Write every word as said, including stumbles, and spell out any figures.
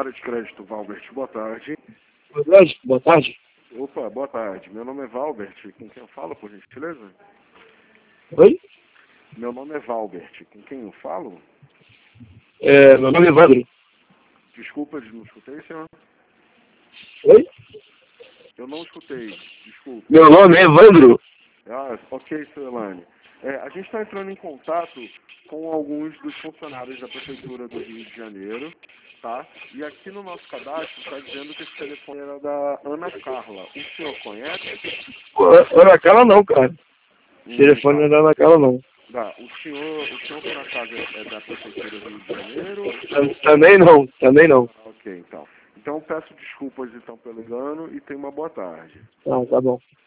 área de crédito, Valbert, boa tarde. Boa tarde. Boa tarde. Opa, boa tarde. Meu nome é Valbert, com quem eu falo, por gentileza? Oi? Meu nome é Valbert, com quem eu falo? É, meu nome é Evandro. Desculpa, não escutei, senhor? Oi? Eu não escutei, desculpa. Meu nome é Evandro. Ah, ok, senhor Elane. É, a gente está entrando em contato com alguns dos funcionários da Prefeitura do Rio de Janeiro, tá? E aqui no nosso cadastro está dizendo que esse telefone era da Ana Carla. O senhor conhece? Ana Carla não, cara. O Hum, telefone não é da Ana Carla não. tá. O senhor, o senhor por acaso é da Prefeitura do Rio de Janeiro? Tam- Também não, também não. Ah, ok, então. Então peço desculpas então pelo engano e tenha uma boa tarde. Ah, tá bom.